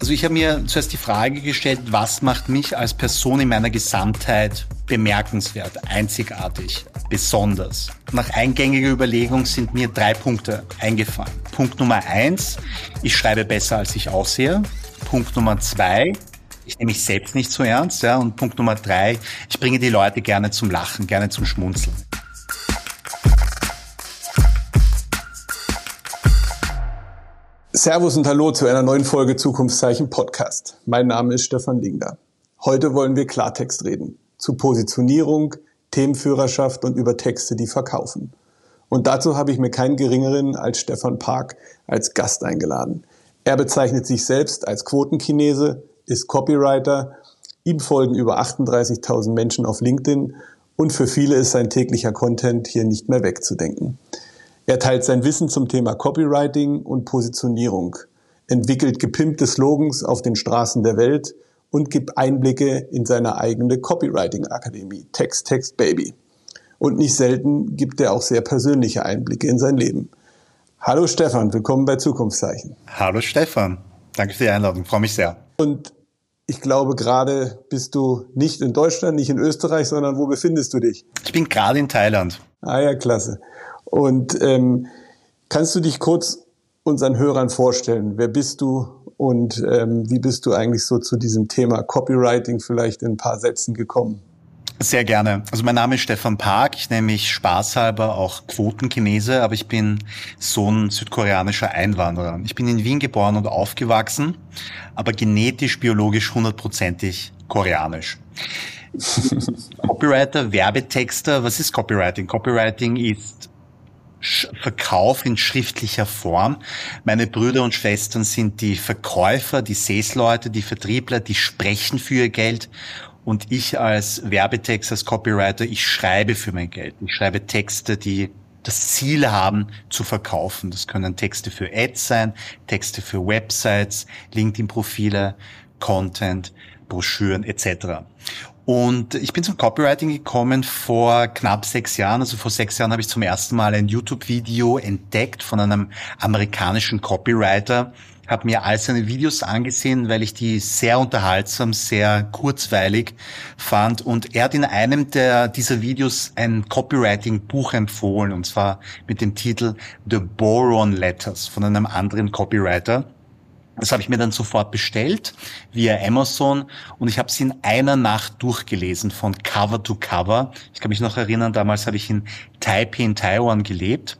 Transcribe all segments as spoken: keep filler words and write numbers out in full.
Also ich habe mir zuerst die Frage gestellt, was macht mich als Person in meiner Gesamtheit bemerkenswert, einzigartig, besonders? Nach eingängiger Überlegung sind mir drei Punkte eingefallen. Punkt Nummer eins, ich schreibe besser, als ich aussehe. Punkt Nummer zwei, ich nehme mich selbst nicht so ernst. Ja. Und Punkt Nummer drei, ich bringe die Leute gerne zum Lachen, gerne zum Schmunzeln. Servus und Hallo zu einer neuen Folge Zukunftszeichen Podcast. Mein Name ist Stefan Lingner. Heute wollen wir Klartext reden. Zu Positionierung, Themenführerschaft und über Texte, die verkaufen. Und dazu habe ich mir keinen geringeren als Stefan Park als Gast eingeladen. Er bezeichnet sich selbst als Quotenchinese, ist Copywriter, ihm folgen über achtunddreißigtausend Menschen auf LinkedIn und für viele ist sein täglicher Content hier nicht mehr wegzudenken. Er teilt sein Wissen zum Thema Copywriting und Positionierung, entwickelt gepimpte Slogans auf den Straßen der Welt und gibt Einblicke in seine eigene Copywriting-Akademie, Text, Text, Baby. Und nicht selten gibt er auch sehr persönliche Einblicke in sein Leben. Hallo Stefan, willkommen bei Zukunftszeichen. Hallo Stefan, danke für die Einladung, freue mich sehr. Und ich glaube, gerade bist du nicht in Deutschland, nicht in Österreich, sondern wo befindest du dich? Ich bin gerade in Thailand. Ah ja, klasse. Und ähm, kannst du dich kurz unseren Hörern vorstellen? Wer bist du und ähm, wie bist du eigentlich so zu diesem Thema Copywriting vielleicht in ein paar Sätzen gekommen? Sehr gerne. Also mein Name ist Stefan Park. Ich nenne mich spaßhalber auch Quotenchinese, aber ich bin Sohn südkoreanischer Einwanderer. Ich bin in Wien geboren und aufgewachsen, aber genetisch, biologisch hundertprozentig koreanisch. Copywriter, Werbetexter. Was ist Copywriting? Copywriting ist Verkauf in schriftlicher Form. Meine Brüder und Schwestern sind die Verkäufer, die Salesleute, die Vertriebler, die sprechen für ihr Geld. Und ich als Werbetext, als Copywriter, ich schreibe für mein Geld. Ich schreibe Texte, die das Ziel haben, zu verkaufen. Das können Texte für Ads sein, Texte für Websites, LinkedIn-Profile, Content, Broschüren et cetera. Und ich bin zum Copywriting gekommen vor knapp sechs Jahren. Also vor sechs Jahren habe ich zum ersten Mal ein YouTube-Video entdeckt von einem amerikanischen Copywriter. Habe mir all seine Videos angesehen, weil ich die sehr unterhaltsam, sehr kurzweilig fand. Und er hat in einem der dieser Videos ein Copywriting-Buch empfohlen, und zwar mit dem Titel The Boron Letters von einem anderen Copywriter. Das habe ich mir dann sofort bestellt via Amazon und ich habe es in einer Nacht durchgelesen, von Cover to Cover. Ich kann mich noch erinnern, damals habe ich in Taipei in Taiwan gelebt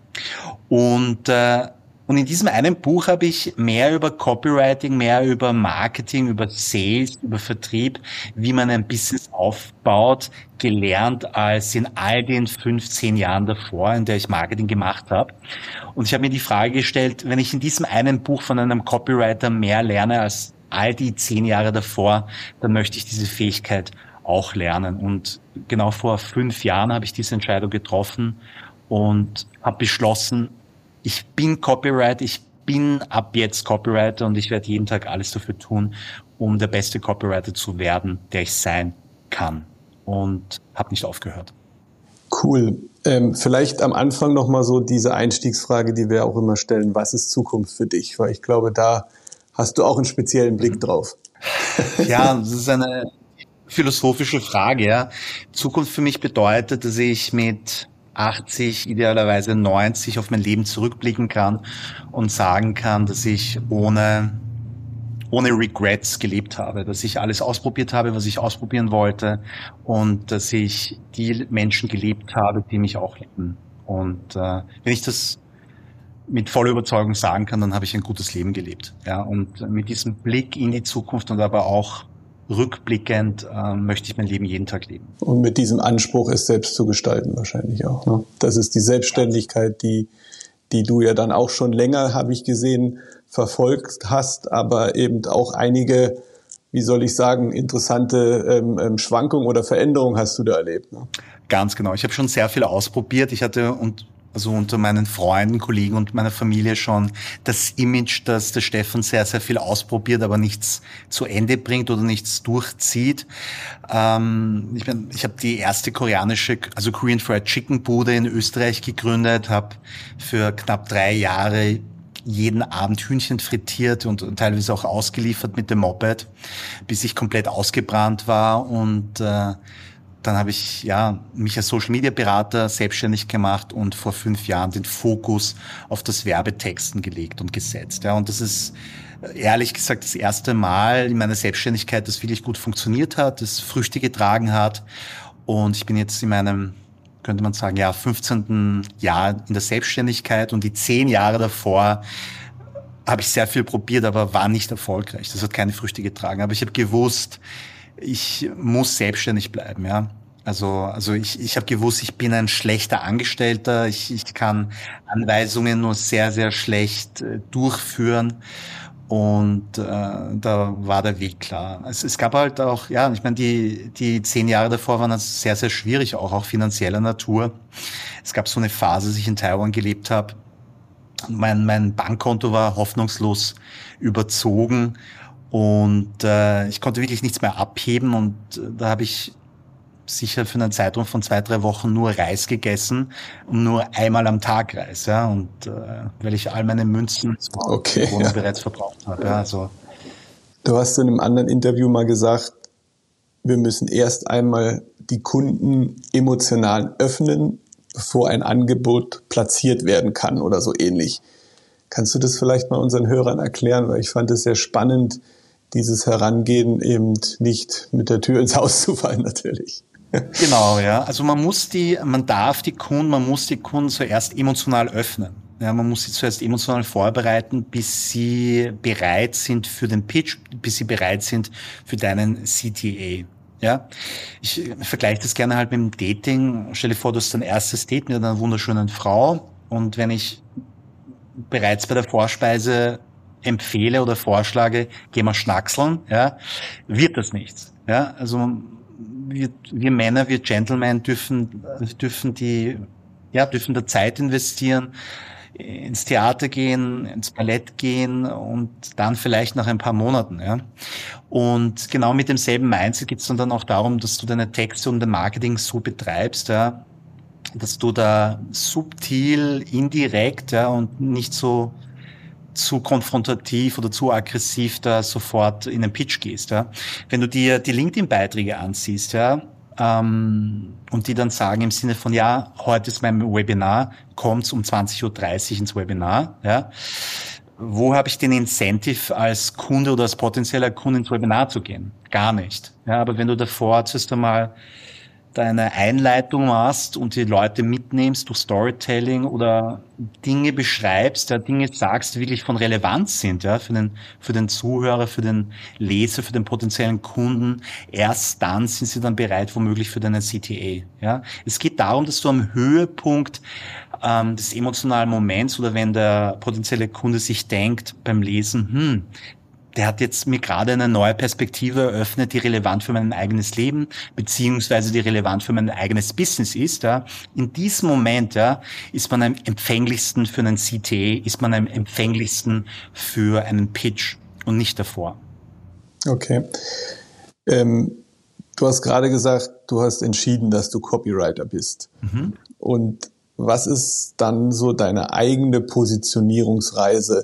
und äh, und in diesem einen Buch habe ich mehr über Copywriting, mehr über Marketing, über Sales, über Vertrieb, wie man ein Business aufbaut, gelernt als in all den fünfzehn Jahren davor, in der ich Marketing gemacht habe. Und ich habe mir die Frage gestellt, wenn ich in diesem einen Buch von einem Copywriter mehr lerne als all die zehn Jahre davor, dann möchte ich diese Fähigkeit auch lernen. Und genau vor fünf Jahren habe ich diese Entscheidung getroffen und habe beschlossen, ich bin Copywriter, ich bin ab jetzt Copywriter und ich werde jeden Tag alles dafür tun, um der beste Copywriter zu werden, der ich sein kann. Und habe nicht aufgehört. Cool. Ähm, vielleicht am Anfang nochmal so diese Einstiegsfrage, die wir auch immer stellen. Was ist Zukunft für dich? Weil ich glaube, da hast du auch einen speziellen Blick drauf. Ja, das ist eine philosophische Frage. Ja. Zukunft für mich bedeutet, dass ich mit achtzig, idealerweise neunzig auf mein Leben zurückblicken kann und sagen kann, dass ich ohne ohne Regrets gelebt habe, dass ich alles ausprobiert habe, was ich ausprobieren wollte und dass ich die Menschen geliebt habe, die mich auch lieben. Und äh, wenn ich das mit voller Überzeugung sagen kann, dann habe ich ein gutes Leben gelebt. Ja, und mit diesem Blick in die Zukunft und aber auch rückblickend äh, möchte ich mein Leben jeden Tag leben. Und mit diesem Anspruch, es selbst zu gestalten wahrscheinlich auch. Ne? Das ist die Selbstständigkeit, die, die du ja dann auch schon länger, habe ich gesehen, verfolgt hast, aber eben auch einige, wie soll ich sagen, interessante ähm, Schwankungen oder Veränderungen hast du da erlebt. Ne? Ganz genau. Ich habe schon sehr viel ausprobiert. Ich hatte und also unter meinen Freunden, Kollegen und meiner Familie schon das Image, dass der Stefan sehr, sehr viel ausprobiert, aber nichts zu Ende bringt oder nichts durchzieht. Ähm, ich mein, ich habe die erste koreanische, also Korean Fried Chicken Bude in Österreich gegründet, habe für knapp drei Jahre jeden Abend Hühnchen frittiert und, und teilweise auch ausgeliefert mit dem Moped, bis ich komplett ausgebrannt war. Und äh, dann habe ich ja mich als Social Media Berater selbstständig gemacht und vor fünf Jahren den Fokus auf das Werbetexten gelegt und gesetzt. Ja, und das ist ehrlich gesagt das erste Mal in meiner Selbstständigkeit, das wirklich gut funktioniert hat, das Früchte getragen hat. Und ich bin jetzt in meinem, könnte man sagen, ja, fünfzehnten Jahr in der Selbstständigkeit, und die zehn Jahre davor habe ich sehr viel probiert, aber war nicht erfolgreich. Das hat keine Früchte getragen. Aber ich habe gewusst, ich muss selbstständig bleiben, ja. Also, also ich, ich habe gewusst, ich bin ein schlechter Angestellter. Ich, ich kann Anweisungen nur sehr, sehr schlecht äh, durchführen. Und äh, da war der Weg klar. Es, es gab halt auch, ja, ich meine, die die zehn Jahre davor waren also sehr, sehr schwierig, auch auch finanzieller Natur. Es gab so eine Phase, als ich in Taiwan gelebt habe. Mein mein Bankkonto war hoffnungslos überzogen und äh, ich konnte wirklich nichts mehr abheben. Und äh, da habe ich sicher für einen Zeitraum von zwei, drei Wochen nur Reis gegessen und nur einmal am Tag Reis, ja, und äh, weil ich all meine Münzen okay, ja. bereits verbraucht habe, ja, also. Du hast in einem anderen Interview mal gesagt, wir müssen erst einmal die Kunden emotional öffnen, bevor ein Angebot platziert werden kann oder so ähnlich. Kannst du das vielleicht mal unseren Hörern erklären, weil ich fand es sehr spannend, dieses Herangehen eben nicht mit der Tür ins Haus zu fallen natürlich. Genau, ja. Also man muss die, man darf die Kunden, man muss die Kunden zuerst emotional öffnen. Ja, man muss sie zuerst emotional vorbereiten, bis sie bereit sind für den Pitch, bis sie bereit sind für deinen C T A. Ja, ich vergleiche das gerne halt mit dem Dating. Stell dir vor, du hast dein erstes Date mit einer wunderschönen Frau, und wenn ich bereits bei der Vorspeise empfehle oder vorschlage, geh mal schnackseln, ja, wird das nichts. Ja, also wir, wir Männer, wir Gentlemen dürfen, dürfen die, ja, dürfen da Zeit investieren, ins Theater gehen, ins Ballett gehen und dann vielleicht nach ein paar Monaten, ja. Und genau mit demselben Mindset geht es dann, dann auch darum, dass du deine Texte und dein Marketing so betreibst, ja, dass du da subtil, indirekt, ja, und nicht so zu konfrontativ oder zu aggressiv da sofort in den Pitch gehst, ja. Wenn du dir die LinkedIn-Beiträge ansiehst, ja, ähm, und die dann sagen im Sinne von, ja, heute ist mein Webinar, kommt's um zwanzig Uhr dreißig ins Webinar, ja. Wo habe ich den Incentive als Kunde oder als potenzieller Kunde ins Webinar zu gehen? Gar nicht. Ja, aber wenn du davor zuerst einmal deine Einleitung machst und die Leute mitnimmst durch Storytelling oder Dinge beschreibst, ja, Dinge sagst, die wirklich von Relevanz sind, ja, für den, für den Zuhörer, für den Leser, für den potenziellen Kunden, erst dann sind sie dann bereit, womöglich für deinen C T A, ja. Es geht darum, dass du am Höhepunkt ähm, des emotionalen Moments oder wenn der potenzielle Kunde sich denkt beim Lesen, hm, der hat jetzt mir gerade eine neue Perspektive eröffnet, die relevant für mein eigenes Leben, beziehungsweise die relevant für mein eigenes Business ist, ja. In diesem Moment, ja, ist man am empfänglichsten für einen C T A, ist man am empfänglichsten für einen Pitch und nicht davor. Okay. Ähm, du hast gerade gesagt, du hast entschieden, dass du Copywriter bist. Mhm. Und was ist dann so deine eigene Positionierungsreise?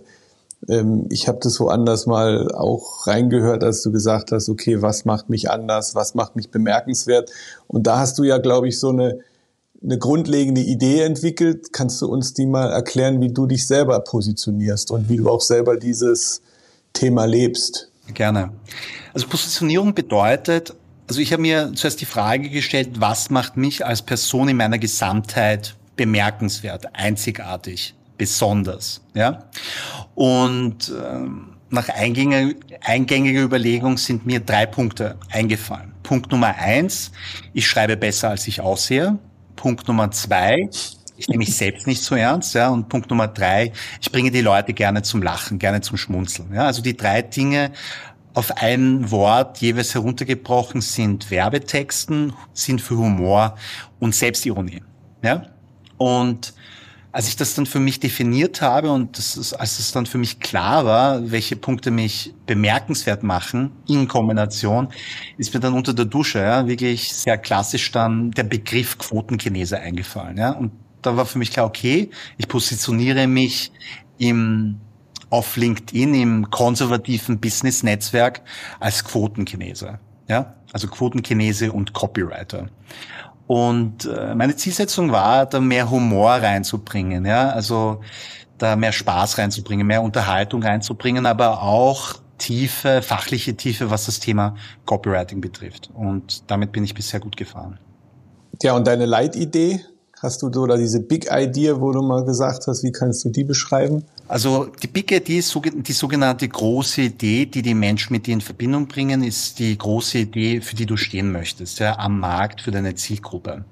Ich habe das woanders mal auch reingehört, als du gesagt hast, okay, was macht mich anders, was macht mich bemerkenswert? Und da hast du ja, glaube ich, so eine, eine grundlegende Idee entwickelt. Kannst du uns die mal erklären, wie du dich selber positionierst und wie du auch selber dieses Thema lebst? Gerne. Also Positionierung bedeutet, also ich habe mir zuerst die Frage gestellt, was macht mich als Person in meiner Gesamtheit bemerkenswert, einzigartig, besonders, ja? Und ähm, nach eingängiger, eingängiger Überlegung sind mir drei Punkte eingefallen. Punkt Nummer eins, ich schreibe besser, als ich aussehe. Punkt Nummer zwei, ich nehme mich selbst nicht so ernst, ja. Und Punkt Nummer drei, ich bringe die Leute gerne zum Lachen, gerne zum Schmunzeln, ja. Also die drei Dinge auf ein Wort jeweils heruntergebrochen sind Werbetexten, sind für Humor und Selbstironie, ja. Und als ich das dann für mich definiert habe und das ist, als es dann für mich klar war, welche Punkte mich bemerkenswert machen in Kombination, ist mir dann unter der Dusche, ja, wirklich sehr klassisch dann der Begriff Quotenchinese eingefallen, ja. Und da war für mich klar, okay, ich positioniere mich im auf LinkedIn im konservativen Business-Netzwerk als Quotenchinese. Ja, also Quotenchinese und Copywriter. Und äh, meine Zielsetzung war, da mehr Humor reinzubringen, ja, also da mehr Spaß reinzubringen, mehr Unterhaltung reinzubringen, aber auch Tiefe, fachliche Tiefe, was das Thema Copywriting betrifft. Und damit bin ich bisher gut gefahren. Ja, und deine Leitidee? Hast du oder diese Big Idea, wo du mal gesagt hast, wie kannst du die beschreiben? Also die Big Idea, die sogenannte große Idee, die die Menschen mit dir in Verbindung bringen, ist die große Idee, für die du stehen möchtest, ja, am Markt für deine Zielgruppe.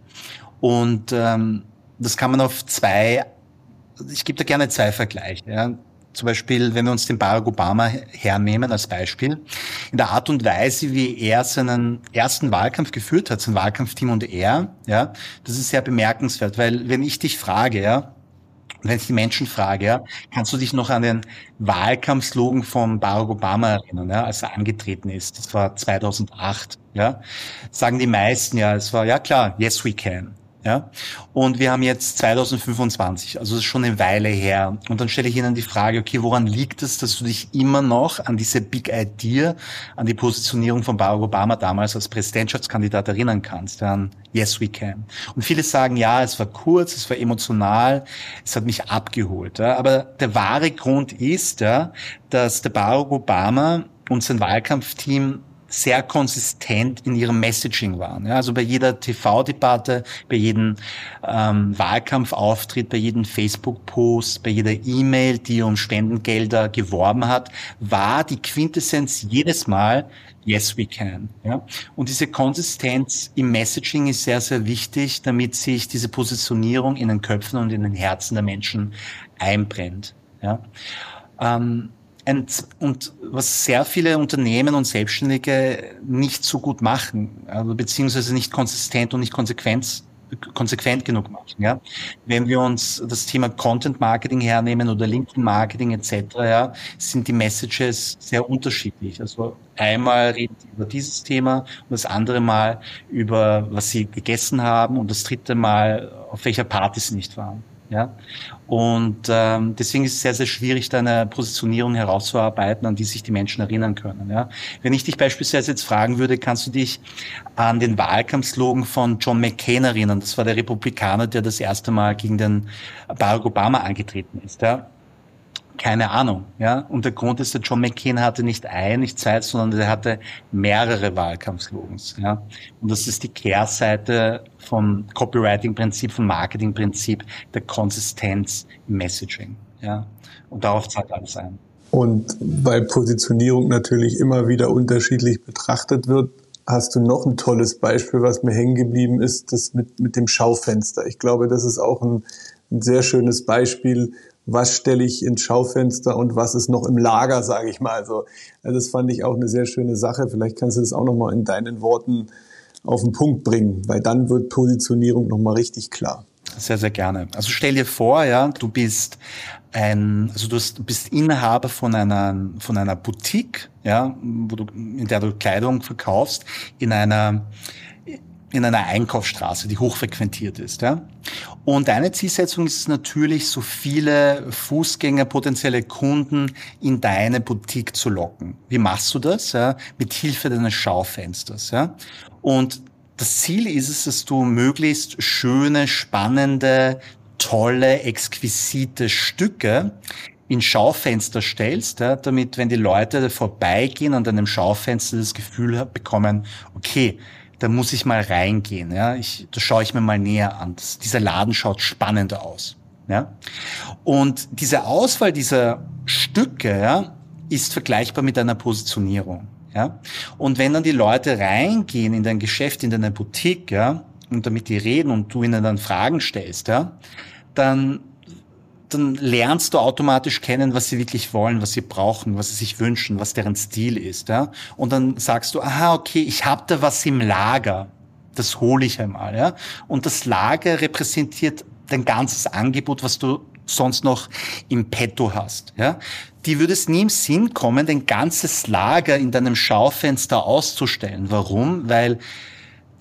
Und ähm, das kann man auf zwei, ich gebe da gerne zwei Vergleiche. Ja. Zum Beispiel, wenn wir uns den Barack Obama hernehmen als Beispiel, in der Art und Weise, wie er seinen ersten Wahlkampf geführt hat, sein Wahlkampfteam und er, ja, das ist sehr bemerkenswert, weil wenn ich dich frage, ja, wenn ich die Menschen frage, ja, kannst du dich noch an den Wahlkampfslogan von Barack Obama erinnern, ja, als er angetreten ist? Das war zweitausendacht, ja. Sagen die meisten, ja, es war, ja klar, yes we can. Ja, und wir haben jetzt zweitausendfünfundzwanzig, also das ist schon eine Weile her. Und dann stelle ich Ihnen die Frage, okay, woran liegt es, dass du dich immer noch an diese Big Idea, an die Positionierung von Barack Obama damals als Präsidentschaftskandidat erinnern kannst, an Yes We Can. Und viele sagen, ja, es war kurz, es war emotional, es hat mich abgeholt. Ja. Aber der wahre Grund ist, ja, dass der Barack Obama und sein Wahlkampfteam sehr konsistent in ihrem Messaging waren. Ja, also bei jeder T V-Debatte, bei jedem ähm, Wahlkampfauftritt, bei jedem Facebook-Post, bei jeder E-Mail, die um Spendengelder geworben hat, war die Quintessenz jedes Mal Yes, we can. Ja, und diese Konsistenz im Messaging ist sehr, sehr wichtig, damit sich diese Positionierung in den Köpfen und in den Herzen der Menschen einbrennt. Ja. Ähm, Und, und was sehr viele Unternehmen und Selbstständige nicht so gut machen, also beziehungsweise nicht konsistent und nicht konsequent, konsequent genug machen. Ja, wenn wir uns das Thema Content Marketing hernehmen oder LinkedIn Marketing et cetera, ja, sind die Messages sehr unterschiedlich. Also einmal reden sie über dieses Thema und das andere Mal über was sie gegessen haben und das dritte Mal auf welcher Party sie nicht waren. Ja, und ähm, deswegen ist es sehr, sehr schwierig, da eine Positionierung herauszuarbeiten, an die sich die Menschen erinnern können. Ja, wenn ich dich beispielsweise jetzt fragen würde, kannst du dich an den Wahlkampfslogan von John McCain erinnern? Das war der Republikaner, der das erste Mal gegen den Barack Obama angetreten ist. Ja, keine Ahnung. Ja, und der Grund ist, der John McCain hatte nicht ein, nicht zwei, sondern er hatte mehrere Wahlkampfslogans. Ja, und das ist die Kehrseite vom Copywriting-Prinzip, vom Marketing-Prinzip, der Konsistenz im Messaging. Ja, und darauf zahlt alles ein. Und weil Positionierung natürlich immer wieder unterschiedlich betrachtet wird, hast du noch ein tolles Beispiel, was mir hängen geblieben ist, das mit, mit dem Schaufenster. Ich glaube, das ist auch ein, ein sehr schönes Beispiel. Was stelle ich ins Schaufenster und was ist noch im Lager, sage ich mal. Also, also das fand ich auch eine sehr schöne Sache. Vielleicht kannst du das auch nochmal in deinen Worten auf den Punkt bringen, weil dann wird Positionierung nochmal richtig klar. Sehr, sehr gerne. Also stell dir vor, ja, du bist ein, also du bist Inhaber von einer, von einer Boutique, ja, wo du, in der du Kleidung verkaufst, in einer, in einer Einkaufsstraße, die hochfrequentiert ist, ja. Und deine Zielsetzung ist es natürlich, so viele Fußgänger, potenzielle Kunden in deine Boutique zu locken. Wie machst du das? Ja? Mit Hilfe deines Schaufensters, ja. Und das Ziel ist es, dass du möglichst schöne, spannende, tolle, exquisite Stücke in Schaufenster stellst, ja, damit, wenn die Leute vorbeigehen an deinem Schaufenster, das Gefühl bekommen, okay, da muss ich mal reingehen, ja, ich, da schaue ich mir mal näher an. Das, dieser Laden schaut spannender aus, ja. Und diese Auswahl dieser Stücke, ja, ist vergleichbar mit einer Positionierung, ja. Und wenn dann die Leute reingehen in dein Geschäft, in deine Boutique, ja, und damit die reden und du ihnen dann Fragen stellst, ja, dann dann lernst du automatisch kennen, was sie wirklich wollen, was sie brauchen, was sie sich wünschen, was deren Stil ist, ja. Und dann sagst du, aha, okay, ich habe da was im Lager, das hole ich einmal, ja. Und das Lager repräsentiert dein ganzes Angebot, was du sonst noch im Petto hast, ja. Die würde es nie im Sinn kommen, dein ganzes Lager in deinem Schaufenster auszustellen. Warum? Weil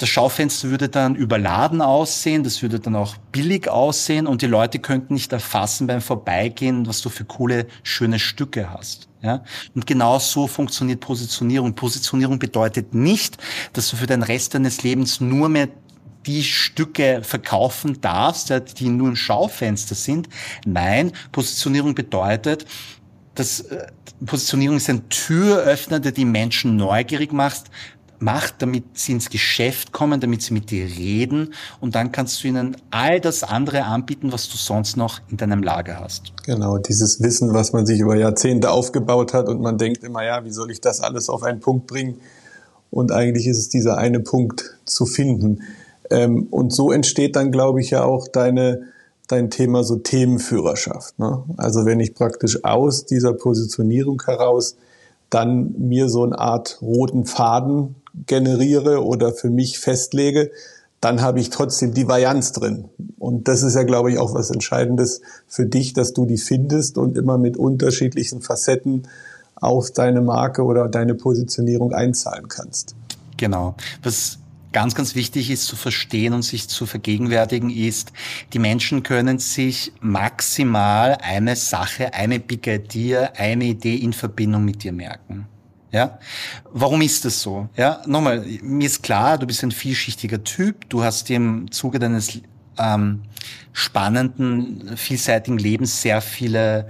das Schaufenster würde dann überladen aussehen, das würde dann auch billig aussehen und die Leute könnten nicht erfassen beim Vorbeigehen, was du für coole, schöne Stücke hast. Ja? Und genau so funktioniert Positionierung. Positionierung bedeutet nicht, dass du für den Rest deines Lebens nur mehr die Stücke verkaufen darfst, die nur im Schaufenster sind. Nein, Positionierung bedeutet, dass äh, Positionierung ist ein Türöffner, der die Menschen neugierig macht, macht, damit sie ins Geschäft kommen, damit sie mit dir reden und dann kannst du ihnen all das andere anbieten, was du sonst noch in deinem Lager hast. Genau, dieses Wissen, was man sich über Jahrzehnte aufgebaut hat und man denkt immer, ja, wie soll ich das alles auf einen Punkt bringen? Und eigentlich ist es dieser eine Punkt zu finden. Ähm, und so entsteht dann, glaube ich, ja auch deine, dein Thema so Themenführerschaft, ne? Also wenn ich praktisch aus dieser Positionierung heraus dann mir so eine Art roten Faden generiere oder für mich festlege, dann habe ich trotzdem die Varianz drin. Und das ist ja, glaube ich, auch was Entscheidendes für dich, dass du die findest und immer mit unterschiedlichen Facetten auf deine Marke oder deine Positionierung einzahlen kannst. Genau. Was ganz, ganz wichtig ist zu verstehen und sich zu vergegenwärtigen ist, die Menschen können sich maximal eine Sache, eine Big Idea, eine Idee in Verbindung mit dir merken. Ja, warum ist das so? Ja, nochmal, mir ist klar, du bist ein vielschichtiger Typ, du hast dir im Zuge deines ähm, spannenden, vielseitigen Lebens sehr viele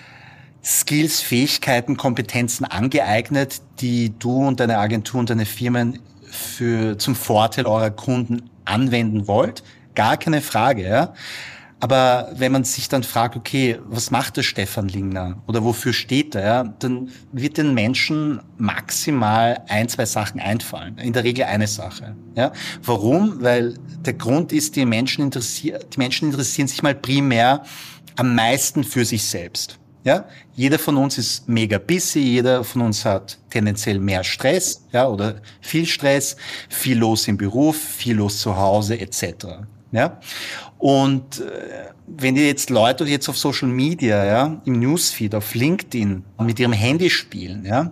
Skills, Fähigkeiten, Kompetenzen angeeignet, die du und deine Agentur und deine Firmen für zum Vorteil eurer Kunden anwenden wollt. Gar keine Frage, ja. Aber wenn man sich dann fragt, okay, was macht der Stefan Lingner oder wofür steht er, ja, dann wird den Menschen maximal ein, zwei Sachen einfallen. In der Regel eine Sache. Ja. Warum? Weil der Grund ist, die Menschen interessieren, die Menschen interessieren sich mal primär am meisten für sich selbst. Ja, jeder von uns ist mega busy, jeder von uns hat tendenziell mehr Stress, ja, oder viel Stress, viel los im Beruf, viel los zu Hause et cetera. Ja, und äh, wenn dir jetzt Leute jetzt auf Social Media, ja, im Newsfeed, auf LinkedIn mit ihrem Handy spielen, ja,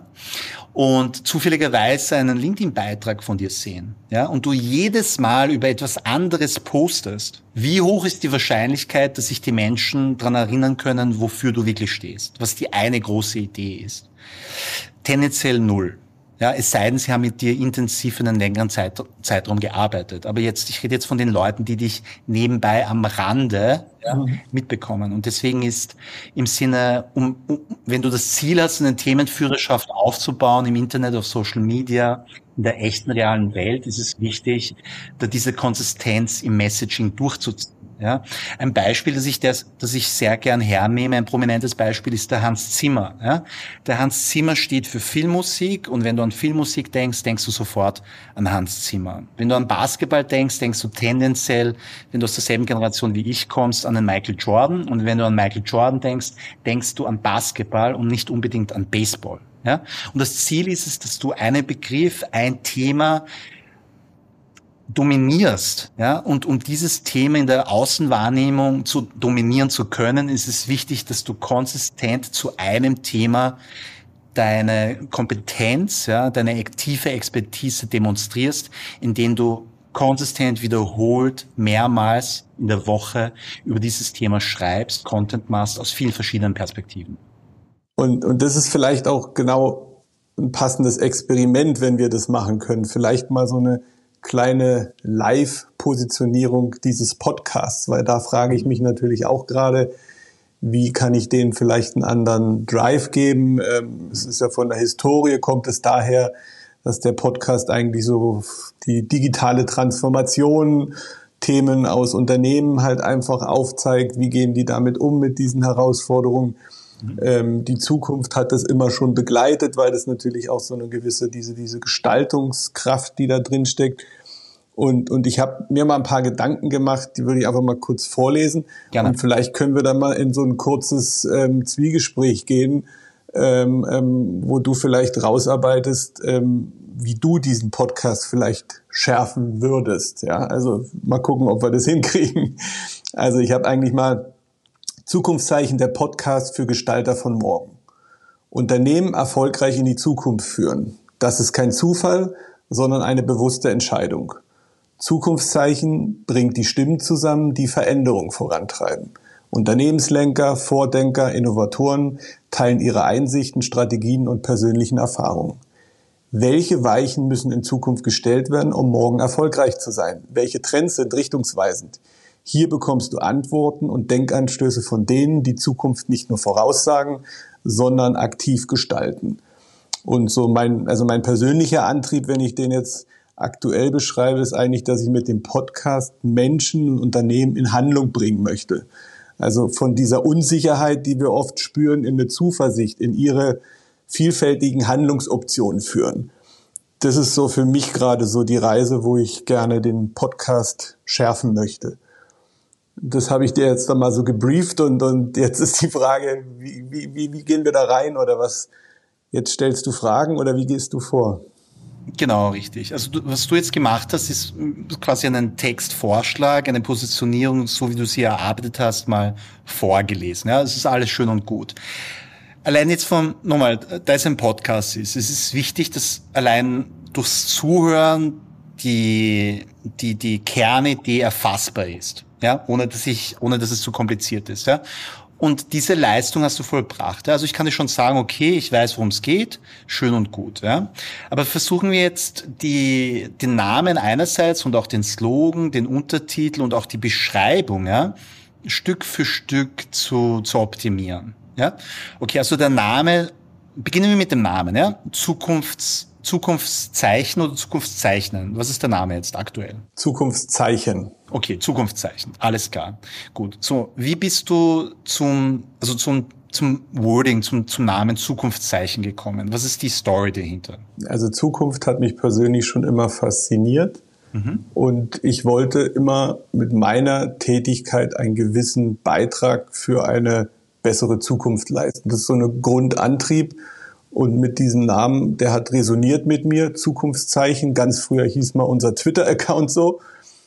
und zufälligerweise einen LinkedIn-Beitrag von dir sehen, ja, und du jedes Mal über etwas anderes postest, wie hoch ist die Wahrscheinlichkeit, dass sich die Menschen daran erinnern können, wofür du wirklich stehst, was die eine große Idee ist? Tendenziell null. Ja, es sei denn, sie haben mit dir intensiv in einem längeren Zeit, Zeitraum gearbeitet. Aber jetzt, ich rede jetzt von den Leuten, die dich nebenbei am Rande ja, mhm. mitbekommen. Und deswegen ist im Sinne, um, um, wenn du das Ziel hast, eine Themenführerschaft aufzubauen im Internet, auf Social Media, in der echten realen Welt, ist es wichtig, da diese Konsistenz im Messaging durchzuziehen. Ja, ein Beispiel, das ich, das, das ich sehr gern hernehme, ein prominentes Beispiel ist der Hans Zimmer. Ja, der Hans Zimmer steht für Filmmusik und wenn du an Filmmusik denkst, denkst du sofort an Hans Zimmer. Wenn du an Basketball denkst, denkst du tendenziell, wenn du aus derselben Generation wie ich kommst, an den Michael Jordan und wenn du an Michael Jordan denkst, denkst du an Basketball und nicht unbedingt an Baseball. Ja, und das Ziel ist es, dass du einen Begriff, ein Thema dominierst, ja, und um dieses Thema in der Außenwahrnehmung zu dominieren zu können, ist es wichtig, dass du konsistent zu einem Thema deine Kompetenz, ja, deine aktive Expertise demonstrierst, indem du konsistent wiederholt mehrmals in der Woche über dieses Thema schreibst, Content machst aus vielen verschiedenen Perspektiven. Und, und das ist vielleicht auch genau ein passendes Experiment, wenn wir das machen können. Vielleicht mal so eine kleine Live-Positionierung dieses Podcasts, weil da frage ich mich natürlich auch gerade, wie kann ich denen vielleicht einen anderen Drive geben? Ähm, es ist ja von der Historie, kommt es daher, dass der Podcast eigentlich so die digitale Transformation, Themen aus Unternehmen halt einfach aufzeigt, wie gehen die damit um mit diesen Herausforderungen. Mhm. Ähm, die Zukunft hat das immer schon begleitet, weil das natürlich auch so eine gewisse, diese, diese Gestaltungskraft, die da drin steckt. Und, und ich habe mir mal ein paar Gedanken gemacht, die würde ich einfach mal kurz vorlesen. Gerne. Und vielleicht können wir dann mal in so ein kurzes ähm, Zwiegespräch gehen, ähm, ähm, wo du vielleicht rausarbeitest, ähm, wie du diesen Podcast vielleicht schärfen würdest. Ja, also mal gucken, ob wir das hinkriegen. Also ich habe eigentlich mal Zukunftszeichen, der Podcast für Gestalter von morgen. Unternehmen erfolgreich in die Zukunft führen. Das ist kein Zufall, sondern eine bewusste Entscheidung. Zukunftszeichen bringt die Stimmen zusammen, die Veränderung vorantreiben. Unternehmenslenker, Vordenker, Innovatoren teilen ihre Einsichten, Strategien und persönlichen Erfahrungen. Welche Weichen müssen in Zukunft gestellt werden, um morgen erfolgreich zu sein? Welche Trends sind richtungsweisend? Hier bekommst du Antworten und Denkanstöße von denen, die Zukunft nicht nur voraussagen, sondern aktiv gestalten. Und so mein, also mein persönlicher Antrieb, wenn ich den jetzt aktuell beschreibe, ist eigentlich, dass ich mit dem Podcast Menschen und Unternehmen in Handlung bringen möchte. Also von dieser Unsicherheit, die wir oft spüren, in eine Zuversicht, in ihre vielfältigen Handlungsoptionen führen. Das ist so für mich gerade so die Reise, wo ich gerne den Podcast schärfen möchte. Das habe ich dir jetzt dann mal so gebrieft und, und jetzt ist die Frage, wie, wie, wie, wie gehen wir da rein oder was? Jetzt stellst du Fragen oder wie gehst du vor? Genau, richtig. Also du, was du jetzt gemacht hast, ist quasi einen Textvorschlag, eine Positionierung, so wie du sie erarbeitet hast, mal vorgelesen. Ja, es ist alles schön und gut. Allein jetzt vom, nochmal, da es ein Podcast ist, es ist wichtig, dass allein durchs Zuhören die, die, die Kernidee erfassbar ist. Ja, ohne dass ich, ohne dass es zu kompliziert ist. Ja. Und diese Leistung hast du vollbracht. Ja? Also ich kann dir schon sagen, okay, ich weiß, worum es geht, schön und gut. Ja? Aber versuchen wir jetzt die, den Namen einerseits und auch den Slogan, den Untertitel und auch die Beschreibung, ja, Stück für Stück zu, zu optimieren. Ja? Okay, also der Name, beginnen wir mit dem Namen, ja, Zukunfts, Zukunftszeichen oder Zukunftszeichnen. Was ist der Name jetzt aktuell? Zukunftszeichen. Okay, Zukunftszeichen. Alles klar. Gut. So, wie bist du zum, also zum, zum Wording, zum, zum Namen Zukunftszeichen gekommen? Was ist die Story dahinter? Also Zukunft hat mich persönlich schon immer fasziniert. Mhm. Und ich wollte immer mit meiner Tätigkeit einen gewissen Beitrag für eine bessere Zukunft leisten. Das ist so ein Grundantrieb. Und mit diesem Namen, der hat resoniert mit mir, Zukunftszeichen. Ganz früher hieß mal unser Twitter-Account so.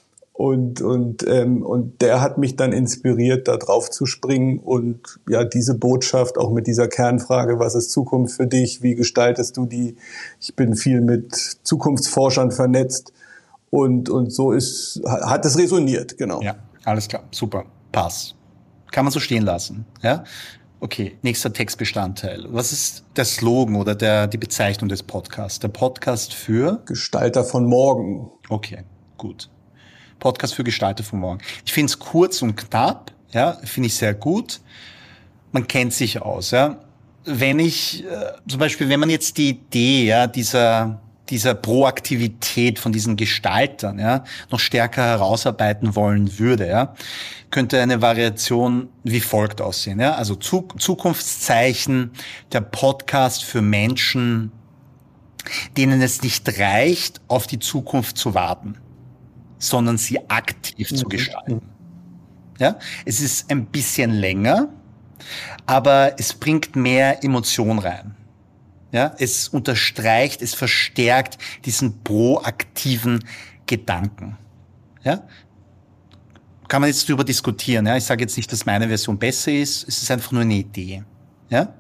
Und, und, ähm, und der hat mich dann inspiriert, da drauf zu springen und ja, diese Botschaft auch mit dieser Kernfrage, was ist Zukunft für dich? Wie gestaltest du die? Ich bin viel mit Zukunftsforschern vernetzt und, und so ist, hat es resoniert, genau. Ja, alles klar, super, passt. Kann man so stehen lassen, ja? Okay, nächster Textbestandteil. Was ist der Slogan oder der, die Bezeichnung des Podcasts? Der Podcast für? Gestalter von morgen. Okay, gut. Podcast für Gestalter von morgen. Ich finde es kurz und knapp, ja, finde ich sehr gut. Man kennt sich aus, ja. Wenn ich, äh, zum Beispiel, wenn man jetzt die Idee, ja, dieser, dieser Proaktivität von diesen Gestaltern, ja, noch stärker herausarbeiten wollen würde, ja, könnte eine Variation wie folgt aussehen, ja. Also Zukunftszeichen, der Podcast für Menschen, denen es nicht reicht, auf die Zukunft zu warten, sondern sie aktiv zu gestalten. Ja, es ist ein bisschen länger, aber es bringt mehr Emotion rein. Ja, es unterstreicht, es verstärkt diesen proaktiven Gedanken. Ja, kann man jetzt darüber diskutieren. Ja, ich sage jetzt nicht, dass meine Version besser ist. Es ist einfach nur eine Idee. Ja,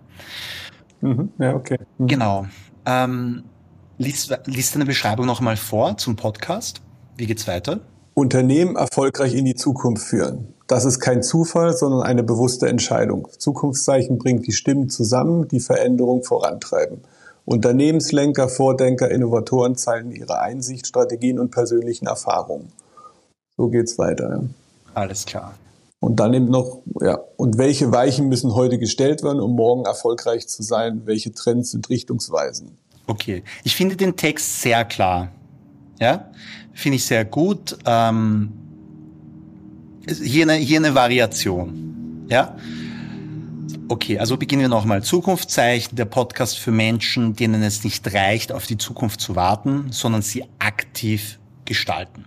mhm, ja, okay. Mhm. Genau. Ähm, liest, liest eine Beschreibung noch mal vor zum Podcast. Wie geht's weiter? Unternehmen erfolgreich in die Zukunft führen. Das ist kein Zufall, sondern eine bewusste Entscheidung. Zukunftszeichen bringt die Stimmen zusammen, die Veränderung vorantreiben. Unternehmenslenker, Vordenker, Innovatoren teilen ihre Einsicht, Strategien und persönlichen Erfahrungen. So geht's weiter. Ja. Alles klar. Und dann eben noch, ja, und welche Weichen müssen heute gestellt werden, um morgen erfolgreich zu sein? Welche Trends sind richtungsweisend? Okay, ich finde den Text sehr klar. Ja, finde ich sehr gut. Ähm, hier eine, hier eine Variation. Ja, okay, also beginnen wir nochmal. Zukunftszeichen, der Podcast für Menschen, denen es nicht reicht, auf die Zukunft zu warten, sondern sie aktiv gestalten.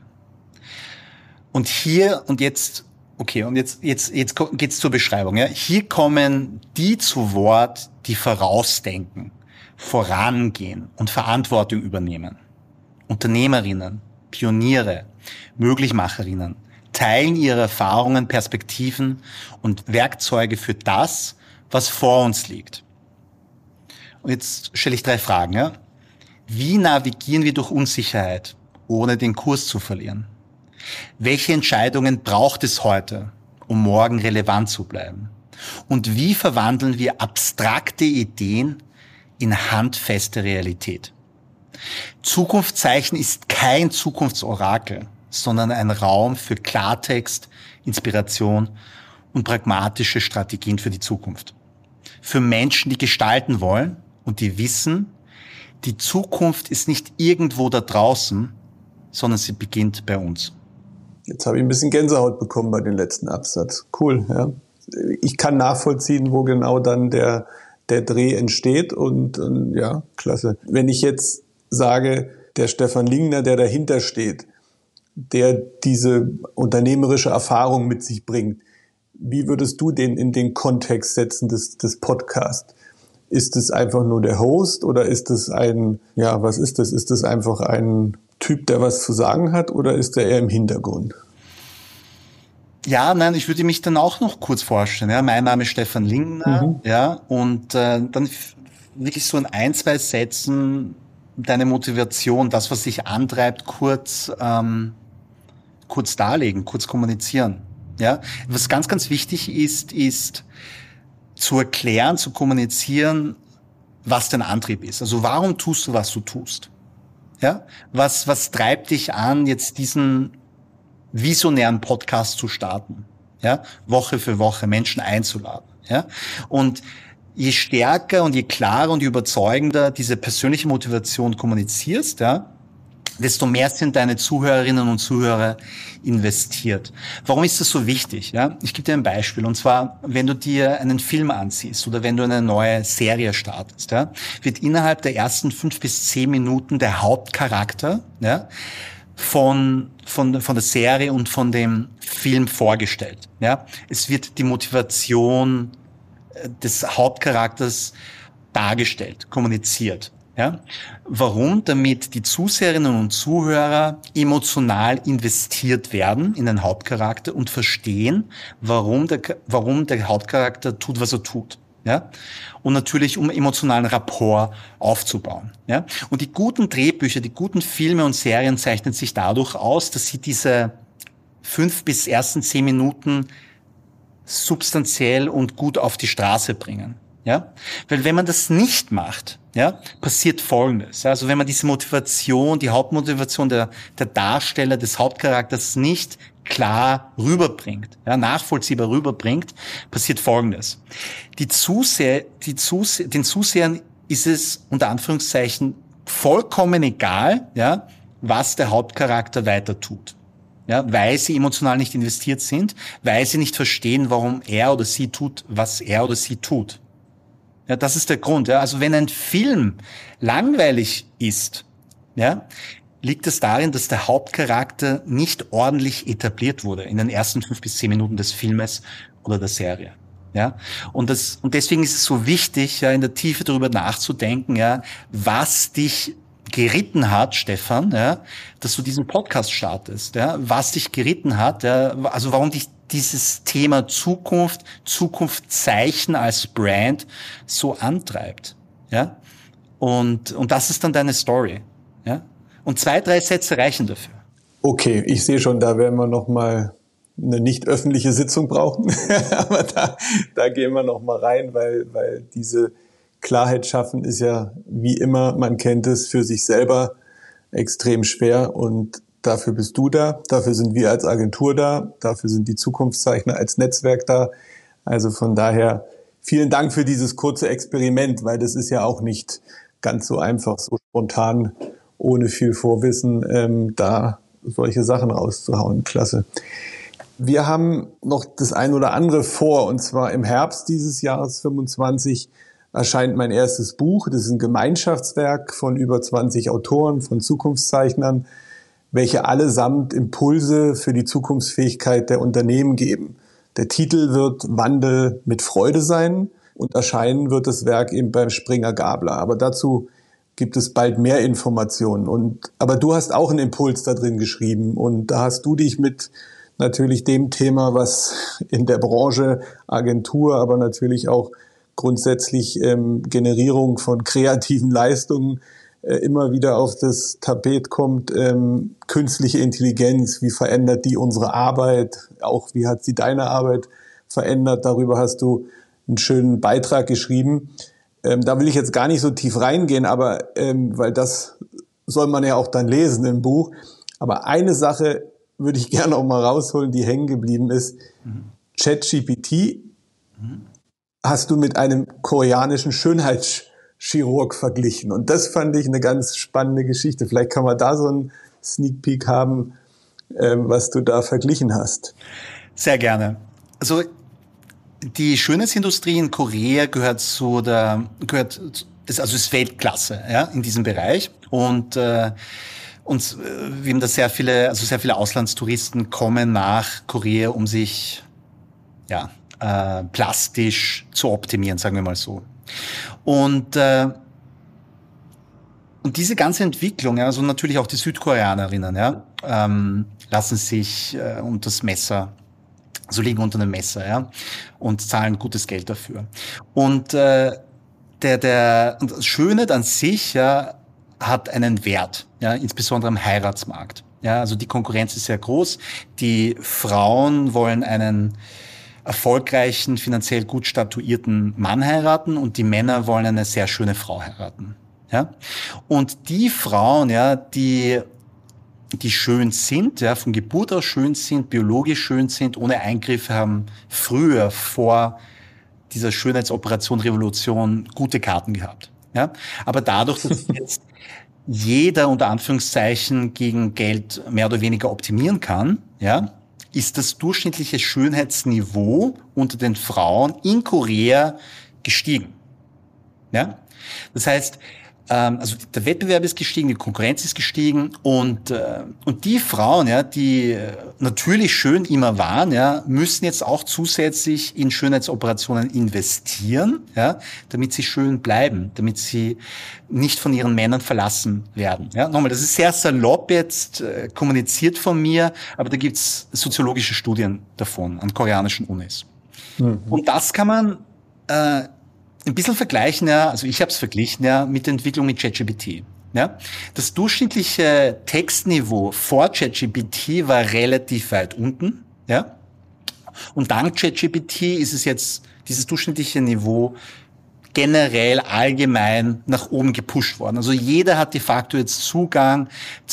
Und hier und jetzt, okay, und jetzt, jetzt, jetzt geht's zur Beschreibung. Ja, hier kommen die zu Wort, die vorausdenken, vorangehen und Verantwortung übernehmen. Unternehmerinnen, Pioniere, Möglichmacherinnen teilen ihre Erfahrungen, Perspektiven und Werkzeuge für das, was vor uns liegt. Und jetzt stelle ich drei Fragen. Ja? Wie navigieren wir durch Unsicherheit, ohne den Kurs zu verlieren? Welche Entscheidungen braucht es heute, um morgen relevant zu bleiben? Und wie verwandeln wir abstrakte Ideen in handfeste Realität? Zukunftszeichen ist kein Zukunftsorakel, sondern ein Raum für Klartext, Inspiration und pragmatische Strategien für die Zukunft. Für Menschen, die gestalten wollen und die wissen, die Zukunft ist nicht irgendwo da draußen, sondern sie beginnt bei uns. Jetzt habe ich ein bisschen Gänsehaut bekommen bei dem letzten Absatz. Cool, ja. Ich kann nachvollziehen, wo genau dann der, der Dreh entsteht und, und ja, klasse. Wenn ich jetzt sage, der Stefan Lingner, der dahinter steht, der diese unternehmerische Erfahrung mit sich bringt, wie würdest du den in den Kontext setzen des, des Podcasts? Ist es einfach nur der Host oder ist es ein, ja, was ist das? Ist es einfach ein Typ, der was zu sagen hat oder ist er eher im Hintergrund? Ja, nein, ich würde mich dann auch noch kurz vorstellen. Ja, mein Name ist Stefan Lingner, mhm. ja, und äh, dann wirklich so in ein, zwei Sätzen deine Motivation, das, was dich antreibt, kurz ähm, kurz darlegen, kurz kommunizieren. Ja, was ganz, ganz wichtig ist, ist zu erklären, zu kommunizieren, was dein Antrieb ist. Also warum tust du, was du tust? Ja, was was treibt dich an, jetzt diesen visionären Podcast zu starten? Ja, Woche für Woche Menschen einzuladen. Ja, und je stärker und je klarer und je überzeugender diese persönliche Motivation kommunizierst, ja, desto mehr sind deine Zuhörerinnen und Zuhörer investiert. Warum ist das so wichtig? Ja, ich gebe dir ein Beispiel. Und zwar, wenn du dir einen Film ansiehst oder wenn du eine neue Serie startest, ja, wird innerhalb der ersten fünf bis zehn Minuten der Hauptcharakter, ja, von von von der Serie und von dem Film vorgestellt. Ja, es wird die Motivation des Hauptcharakters dargestellt, kommuniziert. Ja, warum? Damit die Zuseherinnen und Zuhörer emotional investiert werden in den Hauptcharakter und verstehen, warum der, warum der Hauptcharakter tut, was er tut. Ja, und natürlich, um emotionalen Rapport aufzubauen. Ja, und die guten Drehbücher, die guten Filme und Serien zeichnen sich dadurch aus, dass sie diese fünf bis ersten zehn Minuten substanziell und gut auf die Straße bringen. Ja, weil wenn man das nicht macht, ja, passiert Folgendes. Also wenn man diese Motivation, die Hauptmotivation der, der Darsteller des Hauptcharakters nicht klar rüberbringt, ja, nachvollziehbar rüberbringt, passiert Folgendes. Die Zuseher, die Zuse- den Zusehern ist es unter Anführungszeichen vollkommen egal, ja, was der Hauptcharakter weiter tut. Ja, weil sie emotional nicht investiert sind, weil sie nicht verstehen, warum er oder sie tut, was er oder sie tut. Ja, das ist der Grund. Ja. Also wenn ein Film langweilig ist, ja, liegt es darin, dass der Hauptcharakter nicht ordentlich etabliert wurde in den ersten fünf bis zehn Minuten des Filmes oder der Serie. Ja, und das, und deswegen ist es so wichtig, ja, in der Tiefe darüber nachzudenken, ja, was dich geritten hat, Stefan, ja, dass du diesen Podcast startest, ja, was dich geritten hat, ja, also warum dich dieses Thema Zukunft, Zukunftszeichen als Brand so antreibt, ja, und und das ist dann deine Story, ja, und zwei, drei Sätze reichen dafür. Okay, ich sehe schon, da werden wir noch mal eine nicht öffentliche Sitzung brauchen, aber da da gehen wir noch mal rein, weil weil diese Klarheit schaffen ist ja, wie immer, man kennt es, für sich selber extrem schwer und dafür bist du da, dafür sind wir als Agentur da, dafür sind die Zukunftszeichner als Netzwerk da. Also von daher vielen Dank für dieses kurze Experiment, weil das ist ja auch nicht ganz so einfach, so spontan, ohne viel Vorwissen, ähm, da solche Sachen rauszuhauen. Klasse. Wir haben noch das ein oder andere vor, und zwar im Herbst dieses Jahres fünfundzwanzig erscheint mein erstes Buch. Das ist ein Gemeinschaftswerk von über zwanzig Autoren, von Zukunftszeichnern, welche allesamt Impulse für die Zukunftsfähigkeit der Unternehmen geben. Der Titel wird Wandel mit Freude sein und erscheinen wird das Werk eben beim Springer Gabler. Aber dazu gibt es bald mehr Informationen. Und, aber du hast auch einen Impuls da drin geschrieben und da hast du dich mit natürlich dem Thema, was in der Branche, Agentur, aber natürlich auch grundsätzlich ähm, Generierung von kreativen Leistungen äh, immer wieder auf das Tapet kommt, ähm, künstliche Intelligenz, wie verändert die unsere Arbeit, auch wie hat sie deine Arbeit verändert, darüber hast du einen schönen Beitrag geschrieben. Ähm, da will ich jetzt gar nicht so tief reingehen, aber ähm, weil das soll man ja auch dann lesen im Buch. Aber eine Sache würde ich gerne auch mal rausholen, die hängen geblieben ist. Mhm. ChatGPT mhm. hast du mit einem koreanischen Schönheitschirurg verglichen. Und das fand ich eine ganz spannende Geschichte. Vielleicht kann man da so einen Sneak Peek haben, äh, was du da verglichen hast. Sehr gerne. Also die Schönheitsindustrie in Korea gehört zu der, gehört, ist also ist Weltklasse, ja, in diesem Bereich. Und äh, Und äh, wir haben da sehr viele, also sehr viele Auslandstouristen kommen nach Korea, um sich ja äh, plastisch zu optimieren, sagen wir mal so. Und äh, und diese ganze Entwicklung, ja, also natürlich auch die Südkoreanerinnen, ja, ähm, lassen sich äh, unter das Messer, also liegen unter dem Messer, ja, und zahlen gutes Geld dafür. Und äh, der der und das Schöne an sich, ja, hat einen Wert, ja, insbesondere am Heiratsmarkt. Ja, also die Konkurrenz ist sehr groß. Die Frauen wollen einen erfolgreichen, finanziell gut statuierten Mann heiraten und die Männer wollen eine sehr schöne Frau heiraten. Ja, und die Frauen, ja, die die schön sind, ja, von Geburt aus schön sind, biologisch schön sind, ohne Eingriffe, haben früher vor dieser Schönheitsoperation Revolution gute Karten gehabt. Ja, aber dadurch, dass jetzt jeder unter Anführungszeichen gegen Geld mehr oder weniger optimieren kann, ja, ist das durchschnittliche Schönheitsniveau unter den Frauen in Korea gestiegen. Ja, das heißt, ähm, also der Wettbewerb ist gestiegen, die Konkurrenz ist gestiegen und äh, und die Frauen, ja, die natürlich schön immer waren, ja, müssen jetzt auch zusätzlich in Schönheitsoperationen investieren, ja, damit sie schön bleiben, damit sie nicht von ihren Männern verlassen werden. Ja, nochmal, das ist sehr salopp jetzt äh, kommuniziert von mir, aber da gibt's soziologische Studien davon an koreanischen Unis. Mhm. Und das kann man äh, ein bisschen vergleichen, ja, also ich habe es verglichen, ja, mit der Entwicklung mit ChatGPT. Ja, das durchschnittliche Textniveau vor ChatGPT war relativ weit unten, ja, und dank ChatGPT ist es jetzt dieses durchschnittliche Niveau generell allgemein nach oben gepusht worden. Also jeder hat de facto jetzt Zugang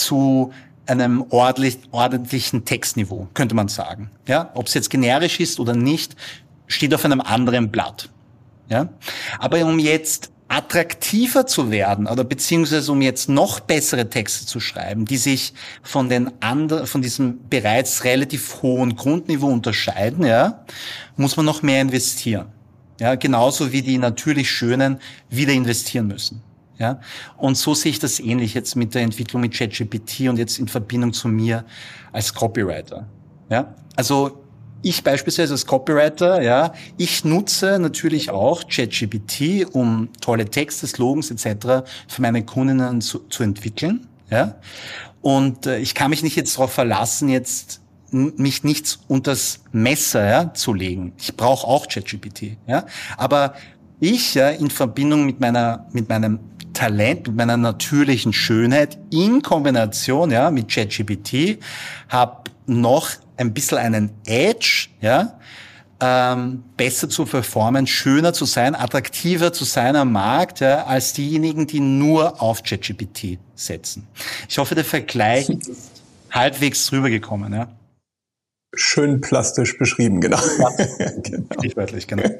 zu einem ordentlich, ordentlichen Textniveau, könnte man sagen. Ja, ob es jetzt generisch ist oder nicht, steht auf einem anderen Blatt. Ja, aber um jetzt attraktiver zu werden oder beziehungsweise um jetzt noch bessere Texte zu schreiben, die sich von den anderen, von diesem bereits relativ hohen Grundniveau unterscheiden, ja, muss man noch mehr investieren. Ja, genauso wie die natürlich Schönen wieder investieren müssen. Ja, und so sehe ich das ähnlich jetzt mit der Entwicklung mit ChatGPT und jetzt in Verbindung zu mir als Copywriter. Ja, also ich beispielsweise als Copywriter, ja, ich nutze natürlich auch ChatGPT, um tolle Texte, Slogans et cetera für meine Kundinnen zu, zu entwickeln, ja. Und äh, ich kann mich nicht jetzt darauf verlassen, jetzt n- mich nichts unters Messer, ja, zu legen. Ich brauche auch ChatGPT, ja. Aber ich, ja, in Verbindung mit meiner, mit meinem Talent, mit meiner natürlichen Schönheit in Kombination, ja, mit ChatGPT, habe noch ein bisschen einen Edge, ja, ähm, besser zu performen, schöner zu sein, attraktiver zu sein am Markt, ja, als diejenigen, die nur auf ChatGPT setzen. Ich hoffe, der Vergleich ist halbwegs rübergekommen, ja. Schön plastisch beschrieben, genau. Ja, genau. Stichwörtlich, genau.